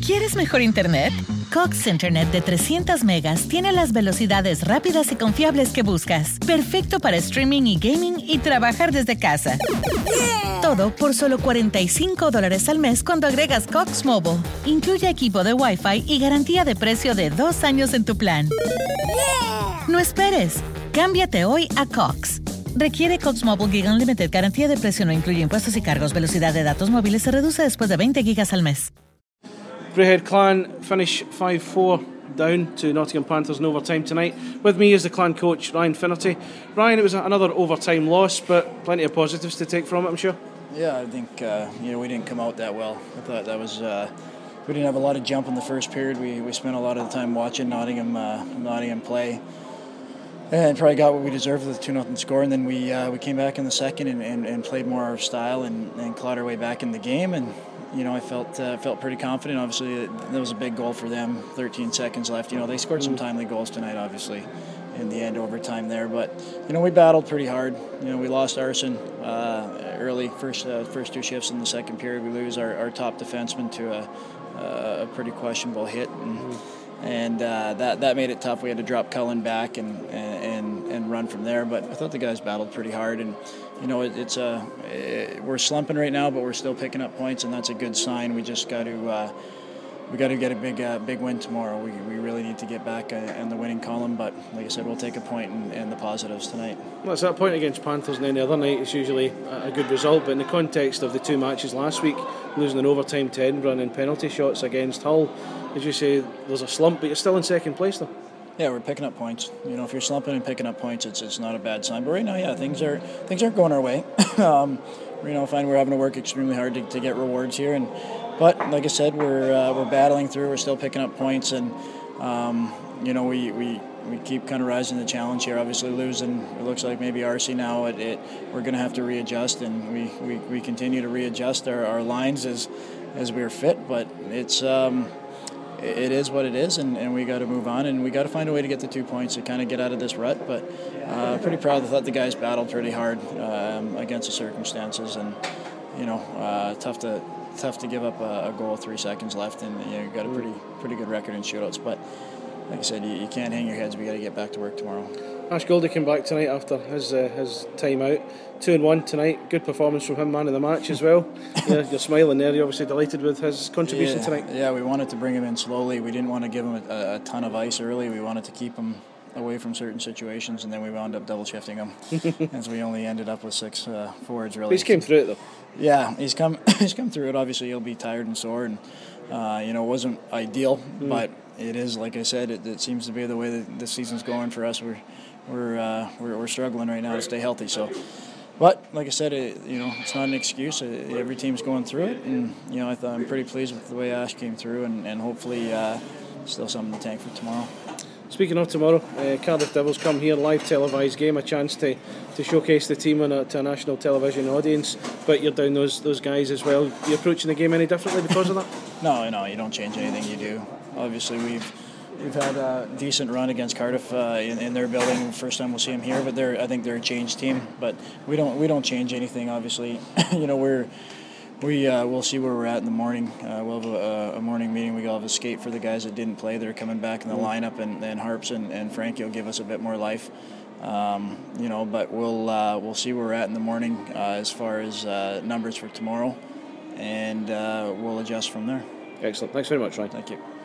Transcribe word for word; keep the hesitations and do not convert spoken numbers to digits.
¿Quieres mejor internet? Cox Internet de trescientas megas tiene las velocidades rápidas y confiables que buscas. Perfecto para streaming y gaming y trabajar desde casa. Yeah. Todo por solo cuarenta y cinco dólares al mes cuando agregas Cox Mobile. Incluye equipo de Wi-Fi y garantía de precio de dos años en tu plan. Yeah. No esperes. Cámbiate hoy a Cox. Requiere Cox Mobile Gig Unlimited. Garantía de precio no incluye impuestos y cargos. Velocidad de datos móviles se reduce después de veinte gigas al mes. Braehead Clan finish five four down to Nottingham Panthers in overtime tonight. With me is the Clan coach, Ryan Finnerty. Ryan, it was another overtime loss, but plenty of positives to take from it, I'm sure. Yeah, I think uh, you know we didn't come out that well. I thought that was uh, we didn't have a lot of jump in the first period. We we spent a lot of the time watching Nottingham uh, Nottingham play, and probably got what we deserved with a two nothing score. And then we uh, we came back in the second and, and, and played more our style and, and clawed our way back in the game. And you know, I felt uh, felt pretty confident. Obviously, that was a big goal for them. thirteen seconds left. You know, they scored some timely goals tonight, obviously, in the end, overtime there. But, you know, we battled pretty hard. You know, we lost Arson uh, early, first uh, first two shifts in the second period. We lose our, our top defenseman to a, a pretty questionable hit. And, mm-hmm. and uh, that, that made it tough. We had to drop Cullen back and, and, and run from there. But I thought the guys battled pretty hard. And, you know, it, it's a it, we're slumping right now, but we're still picking up points, and that's a good sign. We just got to uh, we got to get a big uh, big win tomorrow. We we really need to get back uh, in the winning column. But like I said, we'll take a point in, in the positives tonight. Well, it's that point against Panthers, and then the other night is usually a good result. But in the context of the two matches last week, losing in overtime to Edinburgh and in penalty shots against Hull, as you say, there's a slump, but you're still in second place though. Yeah, we're picking up points. You know, if you're slumping and picking up points, it's it's not a bad sign. But right now, yeah, things are things aren't going our way. um, you know, I find we're having to work extremely hard to, to get rewards here. And but like I said, we're uh, we're battling through. We're still picking up points, and um, you know, we, we, we keep kind of rising the challenge here. Obviously, losing, it looks like maybe R C now. It, it we're going to have to readjust, and we, we, we continue to readjust our, our lines as as we're fit. But it's. Um, It is what it is, and, and we got to move on, and we got to find a way to get the two points to kind of get out of this rut. But uh, pretty proud. I thought the guys battled pretty hard um, against the circumstances, and you know, uh, tough to tough to give up a, a goal three seconds left, and you know, you got a pretty pretty good record in shootouts. But like I said, you, you can't hang your heads. We got to get back to work tomorrow. Ash Goldie came back tonight after his uh, his time out. Two and one tonight. Good performance from him, man of the match as well. Yeah, you're smiling there. You're obviously delighted with his contribution yeah, tonight. Yeah, we wanted to bring him in slowly. We didn't want to give him a, a ton of ice early. We wanted to keep him away from certain situations, and then we wound up double shifting him, as we only ended up with six uh, forwards. Really, but he's came through it though. Yeah, he's come he's come through it. Obviously, he'll be tired and sore, and uh, you know, it wasn't ideal, mm. but it is, like I said, it, it seems to be the way that the season's going for us. We're we're uh, we're, we're struggling right now to stay healthy. So, but like I said, it, you know, it's not an excuse. It, every team's going through it, and you know, I thought I'm pretty pleased with the way Ash came through, and, and hopefully, uh, still something in the tank for tomorrow. Speaking of tomorrow, uh, Cardiff Devils come here, live televised game, a chance to, to showcase the team on a, to a national television audience. But you're down those those guys as well. You approaching the game any differently because of that? No, no, you don't change anything you do. Obviously, we've we've had a decent run against Cardiff uh, in, in their building. First time we'll see them here, but they're I think they're a changed team. But we don't we don't change anything. Obviously, you know we're. We uh, we'll see where we're at in the morning. Uh, we'll have a, a morning meeting. We'll have a skate for the guys that didn't play. They're coming back in the lineup, and then Harps and, and Frankie will give us a bit more life. Um, you know, but we'll uh, we'll see where we're at in the morning uh, as far as uh, numbers for tomorrow, and uh, we'll adjust from there. Excellent. Thanks very much, Ryan. Thank you.